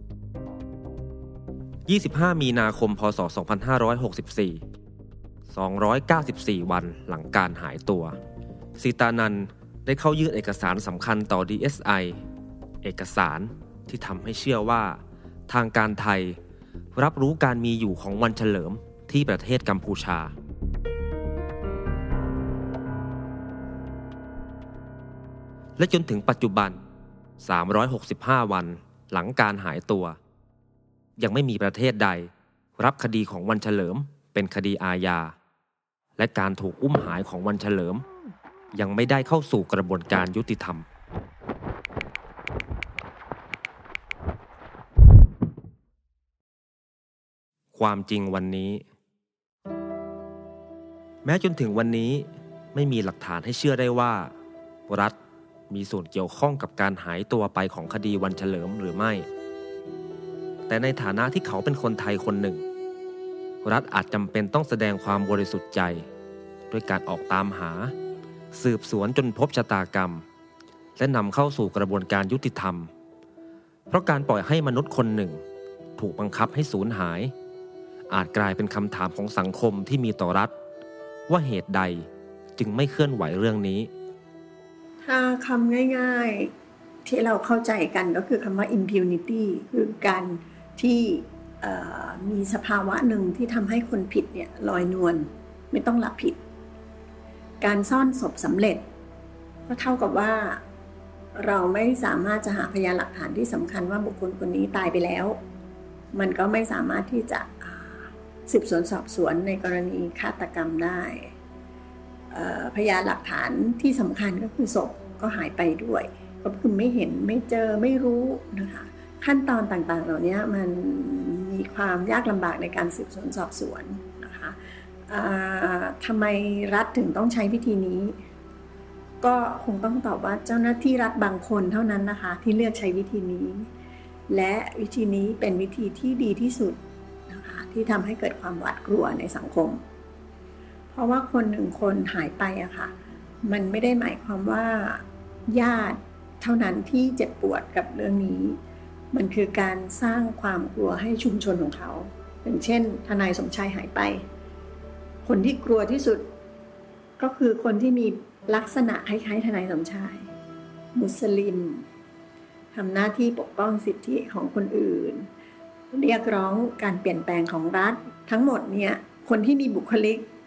25 มีนาคม พ.ศ. 2564 294 วันหลังการหายตัวสิตานันท์ได้เข้ายื่นเอกสารสำคัญต่อ DSI เอกสารที่ทำให้เชื่อว่าทางการไทยรับรู้การมีอยู่ของวันเฉลิมที่ประเทศกัมพูชาและจนถึงปัจจุบัน365 วันหลังการหายตัวยังไม่มีประเทศใดรับคดีของวันเฉลิมเป็นคดีอาญาและการถูกอุ้มหายของวันเฉลิมยังไม่ได้เข้าสู่กระบวนการยุติธรรมความจริงวันนี้แม้จนถึงวันนี้ไม่มีหลักฐานให้เชื่อได้ว่ารัฐมีส่วนเกี่ยวข้องกับการหายตัวไปของคดีวันเฉลิมหรือไม่แต่ในฐานะที่เขาเป็นคนไทยคนหนึ่งรัฐอาจจำเป็นต้องแสดงความบริสุทธิ์ใจด้วยการออกตามหาสืบสวนจนพบชะตากรรมและนำเข้าสู่กระบวนการยุติธรรมเพราะการปล่อยให้มนุษย์คนหนึ่งถูกบังคับให้สูญหายอาจกลายเป็นคำถามของสังคมที่มีต่อรัฐว่าเหตุใดจึงไม่เคลื่อนไหวเรื่องนี้ถ้าคำง่ายๆที่เราเข้าใจกันก็คือคำว่า impunity คือการที่มีสภาวะหนึ่งที่ทำให้คนผิดเนี่ยลอยนวลไม่ต้องรับผิดการซ่อนศพสำเร็จก็เท่ากับว่าเราไม่สามารถจะหาพยานหลักฐานที่สำคัญว่าบุคคลคนนี้ตายไปแล้วมันก็ไม่สามารถที่จะสืบสวนสอบสวนในกรณีฆาตกรรมได้พยานหลักฐานที่สำคัญก็คือศพก็หายไปด้วยก็คือไม่เห็นไม่เจอไม่รู้นะคะขั้นตอนต่างๆเหล่านี้มันมีความยากลำบากในการสืบสวนสอบสวนนะคะทำไมรัฐถึงต้องใช้วิธีนี้ก็คงต้องตอบว่าเจ้าหน้าที่รัฐบางคนเท่านั้นนะคะที่เลือกใช้วิธีนี้และวิธีนี้เป็นวิธีที่ดีที่สุดนะคะที่ทำให้เกิดความหวาดกลัวในสังคมเพราะว่าคนหนึ่งคนหายไปอะค่ะมันไม่ได้หมายความว่าญาติเท่านั้นที่เจ็บปวดกับเรื่องนี้มันคือการสร้างความกลัวให้ชุมชนของเขาอย่างเช่นทนายสมชายหายไปคนที่กลัวที่สุดก็คือคนที่มีลักษณะคล้ายๆทนายสมชายมุสลิมทำหน้าที่ปกป้องสิทธิของคนอื่นเรียกร้องการเปลี่ยนแปลงของรัฐทั้งหมดเนี่ยคนที่มีบุคลิก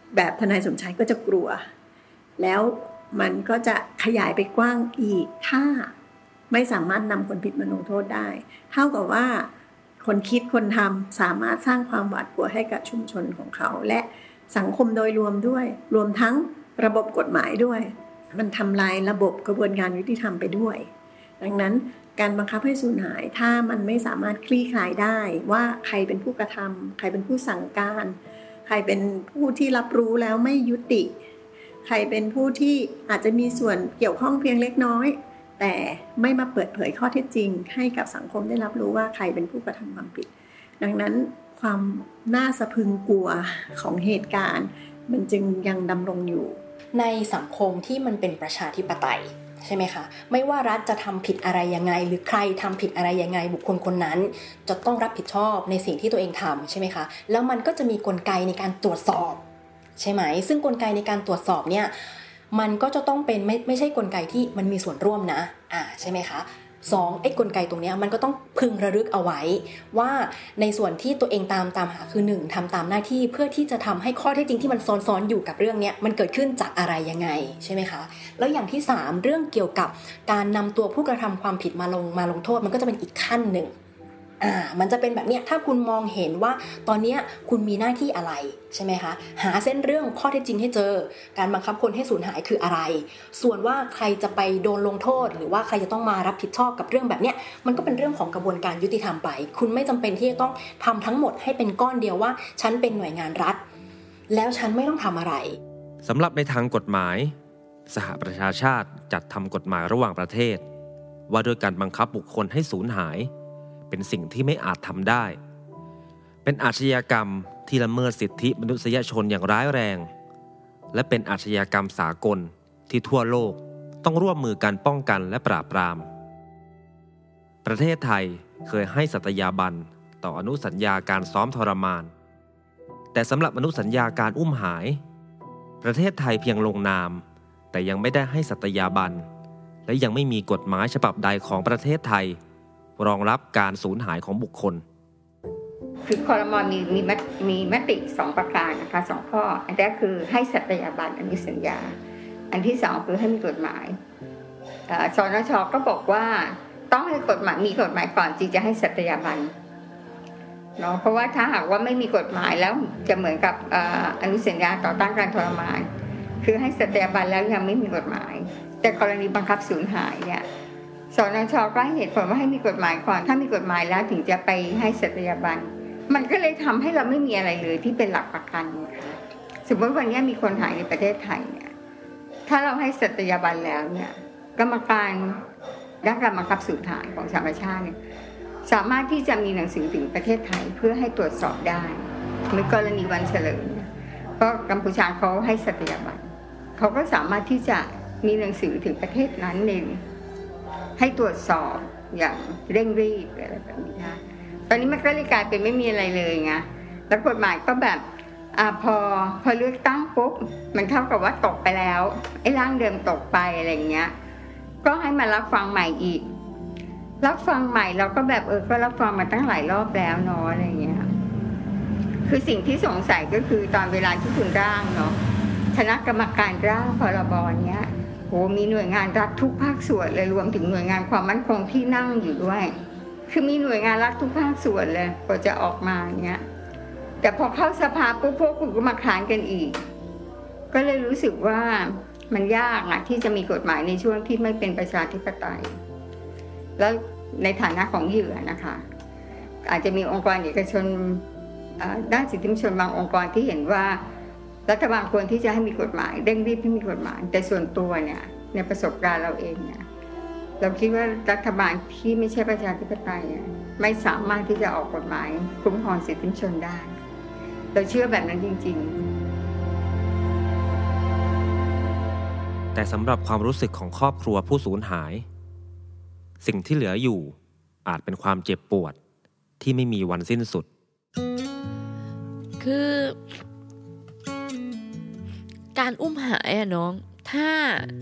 แบบทนายสมชายก็จะกลัวแล้วมันก็จะขยายไปกว้างอีกถ้าไม่สามารถนำคนผิดมาลงโทษได้เท่ากับว่าคนคิดคนทำสามารถสร้างความหวาดกลัวให้กับชุมชนของเขาและสังคมโดยรวมด้วยรวมทั้งระบบกฎหมายด้วยมันทำลายระบบกระบวนการยุติธรรมไปด้วยดังนั้นการบังคับให้สูญหายถ้ามันไม่สามารถคลี่คลายได้ว่าใครเป็นผู้กระทำใครเป็นผู้สั่งการใครเป็นผู้ที่รับรู้แล้วไม่ยุติใครเป็นผู้ที่อาจจะมีส่วนเกี่ยวข้องเพียงเล็กน้อยแต่ไม่มาเปิดเผยข้อเท็จจริงให้กับสังคมได้รับรู้ว่าใครเป็นผู้กระทำความผิดดังนั้นความน่าสะพรึงกลัวของเหตุการณ์มันจึงยังดำรงอยู่ในสังคมที่มันเป็นประชาธิปไตยใช่ไหมคะไม่ว่ารัฐจะทำผิดอะไรยังไงหรือใครทำผิดอะไรยังไงบุคคลคนนั้นจะต้องรับผิดชอบในสิ่งที่ตัวเองทำใช่ไหมคะแล้วมันก็จะมีกลไกในการตรวจสอบใช่ไหมซึ่งกลไกในการตรวจสอบเนี่ยมันก็จะต้องเป็นไม่ใช่กลไกที่มันมีส่วนร่วมนะใช่ไหมคะ2ไอ้กลไกตรงนี้มันก็ต้องพึงระลึกเอาไว้ว่าในส่วนที่ตัวเองตามหาคือ1ทำตามหน้าที่เพื่อที่จะทำให้ข้อเท็จจริงที่มันซ้อนอยู่กับเรื่องนี้มันเกิดขึ้นจากอะไรยังไงใช่ไหมคะแล้วอย่างที่3เรื่องเกี่ยวกับการนำตัวผู้กระทำความผิดมาลงโทษมันก็จะเป็นอีกขั้นหนึ่งมันจะเป็นแบบเนี้ยถ้าคุณมองเห็นว่าตอนนี้คุณมีหน้าที่อะไรใช่ไหมคะหาเส้นเรื่องข้อเท็จจริงให้เจอการบังคับคนให้สูญหายคืออะไรส่วนว่าใครจะไปโดนลงโทษหรือว่าใครจะต้องมารับผิดชอบกับเรื่องแบบเนี้ยมันก็เป็นเรื่องของกระบวนการยุติธรรมไปคุณไม่จำเป็นที่จะต้องทำทั้งหมดให้เป็นก้อนเดียวว่าฉันเป็นหน่วยงานรัฐแล้วฉันไม่ต้องทำอะไรสำหรับในทางกฎหมายสหประชาชาติจัดทำกฎหมายระหว่างประเทศว่าด้วยการบังคับบุคคลให้สูญหายเป็นสิ่งที่ไม่อาจทำได้เป็นอาชญากรรมที่ละเมิดสิทธิมนุษยชนอย่างร้ายแรงและเป็นอาชญากรรมสากลที่ทั่วโลกต้องร่วมมือกันป้องกันและปราบปรามประเทศไทยเคยให้สัตยาบันต่ออนุสัญญาการซ้อมทรมานแต่สำหรับอนุสัญญาการอุ้มหายประเทศไทยเพียงลงนามแต่ยังไม่ได้ให้สัตยาบันและยังไม่มีกฎหมายฉบับใดของประเทศไทยรองรับการสูญหายของบุคคลคือครม.มีมติ2ประการนะคะ2ข้ออันแรกคือให้สัตยาบันอนุสัญญาอันที่2คือให้มีกฎหมายสนช.ก็บอกว่าต้องให้กฎหมายมีกฎหมายก่อนจึงจะให้สัตยาบันเนาะเพราะว่าถ้าหากว่าไม่มีกฎหมายแล้วจะเหมือนกับอนุสัญญาต่อต้านการทรมานคือให้สัตยาบันแล้วยังไม่มีกฎหมายแต่กรณีบังคับสูญหายเนี่ยสนช.ก็ให้เหตุผลว่าให้มีกฎหมายก่อนถ้ามีกฎหมายแล้วถึงจะไปให้สัตยาบันมันก็เลยทำให้เราไม่มีอะไรเลยที่เป็นหลักประกันนะคะสมมติวันนี้มีคนหายในประเทศไทยเนี่ยถ้าเราให้สัตยาบันแล้วเนี่ยกรรมการด้านการบังคับสูญหายของสหประชาชาติเนี่ยสามารถที่จะมีหนังสือถึงประเทศไทยเพื่อให้ตรวจสอบได้เหมือนกรณีวันเฉลิมเพราะกัมพูชาเขาให้สัตยาบันเขาก็สามารถที่จะมีหนังสือถึงประเทศนั้นเองให้ตรวจสอบอย่างเร่งรีบอะไรแบบนี้นะตอนนี้มันก็เลยกลายเป็นไม่มีอะไรเลยไงแล้วกฎหมายก็แบบพอเลือกตั้งปุ๊บมันเท่ากับว่าตกไปแล้วไอ้ร่างเดิมตกไปอะไรเงี้ยก็ให้มารับฟังใหม่อีกรับฟังใหม่เราก็แบบก็รับฟังมาตั้งหลายรอบแล้วเนาะอะไรเงี้ยคือสิ่งที่สงสัยก็คือตอนเวลาที่คุณร่างเนาะคณะกรรมการร่างพรบเนี้ยโหมีหน่วยงานรัฐทุกภาคส่วนเลยรวมถึงหน่วยงานความมั่นคงที่นั่งอยู่ด้วยคือมีหน่วยงานรัฐทุกภาคส่วนเลยกว่าจะออกมาเนี้ยแต่พอเข้าสภาปุ๊บพวกคุณก็มาค้านกันอีกก็เลยรู้สึกว่ามันยากที่จะมีกฎหมายในช่วงที่ไม่เป็นประชาธิปไตยแล้วในฐานะของเหยื่อนะคะอาจจะมีองค์กรเอกชนด้านสิทธิมนุษยชนบางองค์กรที่เห็นว่ารัฐบาลควรที่จะให้มีกฎหมายเร่งรีบให้มีกฎหมายแต่ส่วนตัวเนี่ยในประสบการณ์เราเองเนี่ยเราคิดว่ารัฐบาลที่ไม่ใช่ประชาธิปไตยไม่สามารถที่จะออกกฎหมายคุ้มครองสิทธิมนุษยชนได้เราเชื่อแบบนั้นจริงๆแต่สำหรับความรู้สึกของครอบครัวผู้สูญหายสิ่งที่เหลืออยู่อาจเป็นความเจ็บปวดที่ไม่มีวันสิ้นสุดคือการอุ้มหายน้องถ้า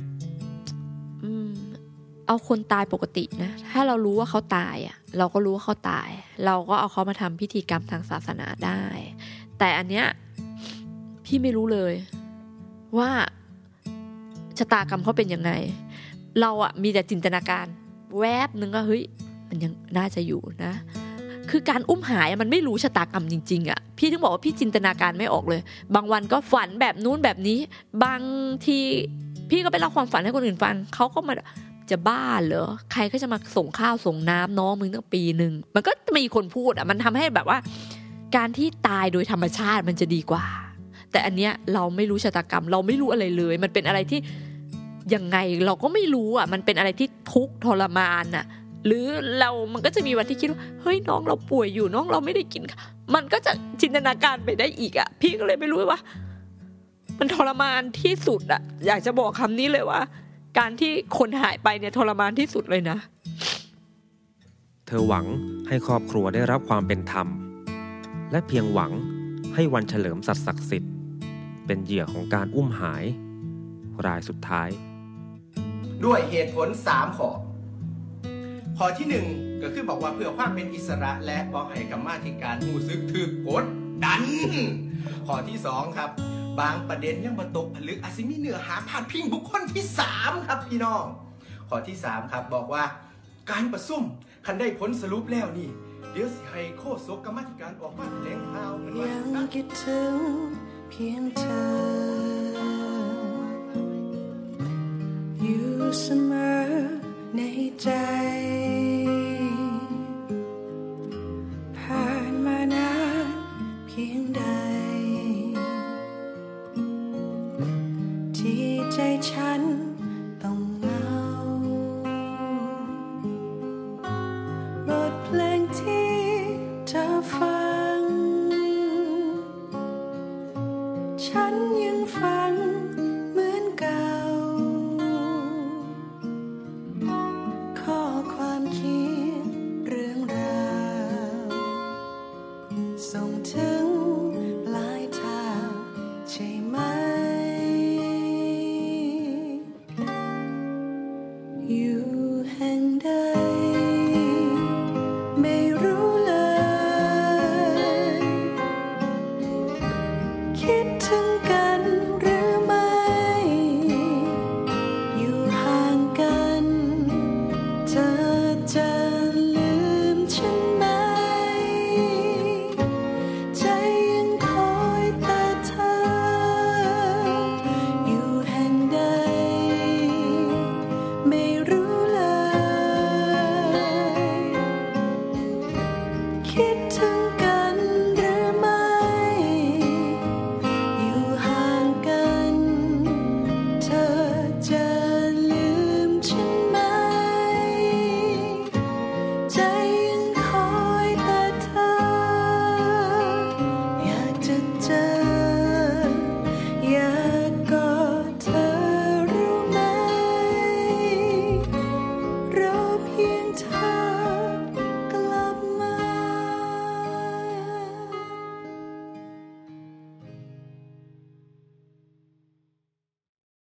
เอาคนตายปกตินะถ้าเรารู้ว่าเขาตายเราก็รู้ว่าเขาตายเราก็เอาเขามาทำพิธีกรรมทางศาสนาได้แต่อันเนี้ยพี่ไม่รู้เลยว่าชะตากรรมเขาเป็นยังไงเราอะมีแต่จินตนาการแวบนึงก็เฮ้ยมันยังน่าจะอยู่นะคือการอุ้มหายมันไม่รู้ชะตากรรมจริงๆอะพี่ถึงบอกว่าพี่จินตนาการไม่ออกเลยบางวันก็ฝันแบบนู้นแบบนี้บางทีพี่ก็ไปเล่าความฝันให้คนอื่นฟังเขาก็มาจะบ้าเหรอใครก็จะมาส่งข้าวส่งน้ำน้องมึงตั้งปีนึงมันก็มีคนพูดอะมันทำให้แบบว่าการที่ตายโดยธรรมชาติมันจะดีกว่าแต่อันเนี้ยเราไม่รู้ชะตากรรมเราไม่รู้อะไรเลยมันเป็นอะไรที่ยังไงเราก็ไม่รู้อ่ะมันเป็นอะไรที่ทุกข์ทรมานอ่ะหรือมันก็จะมีวันที่คิดว่าเฮ้ยน้องเราป่วยอยู่น้องเราไม่ได้กินมันก็จะจินตนาการไปได้อีกอ่ะพี่ก็เลยไม่รู้ว่ามันทรมานที่สุดอ่ะอยากจะบอกคำนี้เลยว่าการที่คนหายไปเนี่ยทรมานที่สุดเลยนะเธอหวังให้ครอบครัวได้รับความเป็นธรรมและเพียงหวังให้วันเฉลิมสัตย์ศักดิ์สิทธิ์เป็นเหยื่อของการอุ้มหายรายสุดท้ายด้วยเหตุผล3ข้อที่1ก็คือบอกว่าเพื่อความเป็นอิสระและบ่ให้กรรมาธิการรู้สึกถูกกดดันข้อที่2ครับบางประเด็นยังบ่ตกผลึกอาจสิมีเนื้อหาพาดพิงบุคคลที่3ครับพี่น้องข้อที่3ครับบอกว่าการประชุมคันได้ผลสรุปแล้วนี่เดี๋ยวสิให้โฆษกกรรมาธิการออกมาแถลงข่าวมันว่ายังคิดถึงเพียงเธออยู่เสมอในใจ